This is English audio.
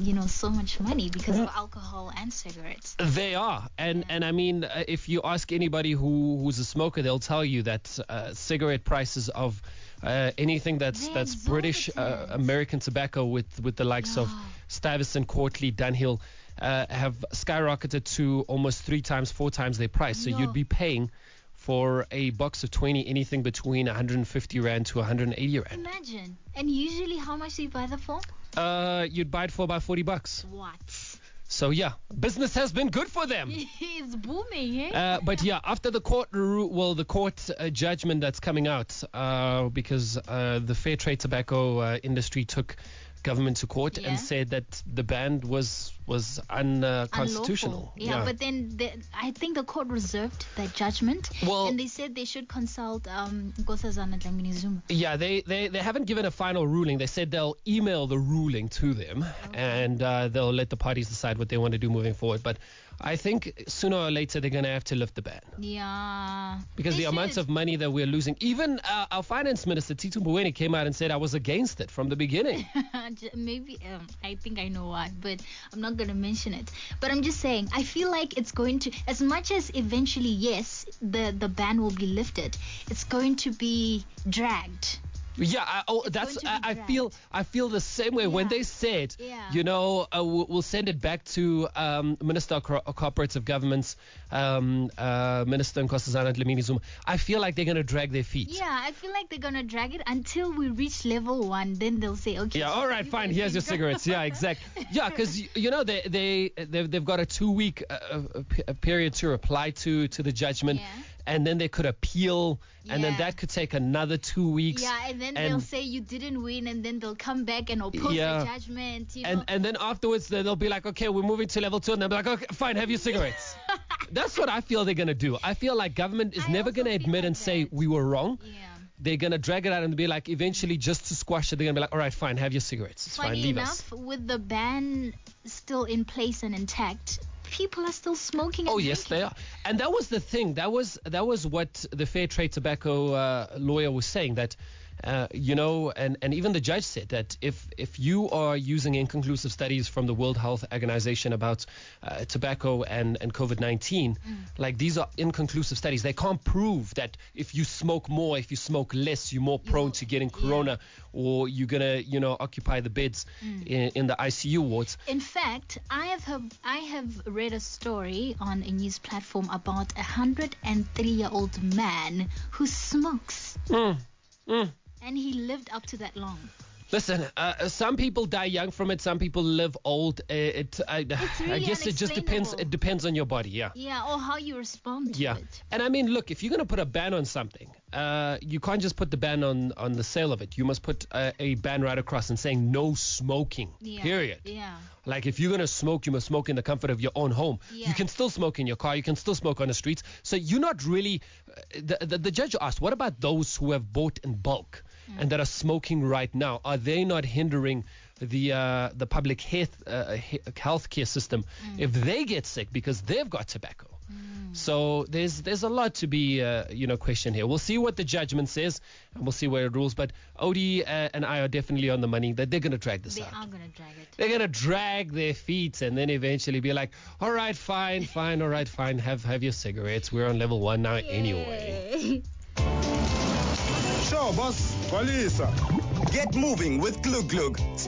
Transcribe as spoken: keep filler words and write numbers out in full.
you know, so much money because of alcohol and cigarettes. They are, and Yeah. and I mean, uh, if you ask anybody who who's a smoker, they'll tell you that uh, cigarette prices of uh, anything that's They're that's British uh, exorbitant. American tobacco with with the likes of Yeah. Stuyvesant, Courtly, Dunhill, uh, have skyrocketed to almost three times, four times their price. So Yeah. you'd be paying for a box of twenty anything between one hundred fifty rand to one hundred eighty rand. Imagine. And usually, how much do you buy that for? Uh, you'd buy it for about forty bucks. What? So yeah, business has been good for them. It's booming, eh? Uh, but yeah, after the court, ru- well, the court uh, judgment that's coming out, uh, because uh, the fair trade tobacco uh, industry took government to court Yeah. and said that the ban was was unconstitutional. Unlawful. Yeah, but then the, I think the court reserved that judgment, Well- and they said they should consult um, Nkosazana Dlamini Zuma. Yeah, they, they, they haven't given a final ruling. They said they'll email the ruling to them, and uh, they'll let the parties decide what they want to do moving forward. But I think sooner or later they're going to have to lift the ban. Yeah. Because They the amounts should. of money that we're losing, even uh, our finance minister, Tito Mboweni, came out and said I was against it from the beginning. J- Maybe um, I think I know why, but I'm not gonna mention it. But I'm just saying, I feel like it's going to, as much as eventually, yes, the the ban will be lifted, it's going to be dragged. Yeah, I, oh, It's that's going to I, be I feel I feel the same way when Yeah. they said, Yeah. you know, uh, we'll, we'll send it back to um, Minister of Co- Cooperative Governments, um, uh, Minister Nkosazana Dlamini Zuma. I feel like they're gonna drag their feet. Yeah, I feel like they're gonna drag it until we reach level one. Then they'll say, okay. Yeah, all right, you fine. guys Here's can your go. cigarettes. Yeah, exactly. Yeah, because you know they they they've, they've got a two week uh, uh, p- uh, period to reply to to the judgment, Yeah. and then they could appeal, and then Yeah. that could take another two weeks. Yeah, and then And- they'll say you didn't win, and then they'll come back and oppose Yeah. the judgment. You know. And and then afterwards they- they'll be like, okay, we're moving to level two, and they'll be like, okay, fine, have your cigarettes. That's what I feel they're gonna do. I feel like government is I never also gonna feel admit like and say that. we were wrong. yeah. They're gonna drag it out and be like, eventually, just to squash it, they're gonna be like, all right, fine, have your cigarettes. It's fine, Funny leave us. enough, with the ban still in place and intact, people are still smoking. And Oh yes, drinking. they are, and that was the thing. That was that was what the Fair Trade Tobacco uh, lawyer was saying. That uh, you know, and, and even the judge said that if if you are using inconclusive studies from the World Health Organization about uh, tobacco and and COVID nineteen, like these are inconclusive studies. They can't prove that if you smoke more, if you smoke less, you're more prone will- to getting yeah. corona, or you're gonna you know occupy the beds in, in the I C U wards. In fact, I have heard, I have read a story on a news platform about a hundred and three-year-old man who smokes, Mm, mm. and he lived up to that long. Listen, uh, some people die young from it. Some people live old. Uh, It, I, I really guess it just depends. unexplainable. It depends on your body. Yeah. Yeah, or how you respond to Yeah. it. And I mean, look, if you're gonna put a ban on something, uh, you can't just put the ban on on the sale of it. You must put a, a ban right across and saying no smoking. Yeah. Period. Yeah. Like if you're gonna smoke, you must smoke in the comfort of your own home. Yeah. You can still smoke in your car. You can still smoke on the streets. So you're not really. Uh, the, the the judge asked, what about those who have bought in bulk and that are smoking right now? Are they not hindering the uh, the public health uh, he- healthcare system if they get sick because they've got tobacco? So there's there's a lot to be uh, you know questioned here. We'll see what the judgment says and we'll see where it rules. But Odie uh, and I are definitely on the money that they're gonna drag this They out. are gonna drag it. They're gonna drag their feet and then eventually be like, all right, fine, fine, all right, fine. Have have your cigarettes. We're on level one now anyway. Sure, boss. Walisa. Get moving with Glug Glug.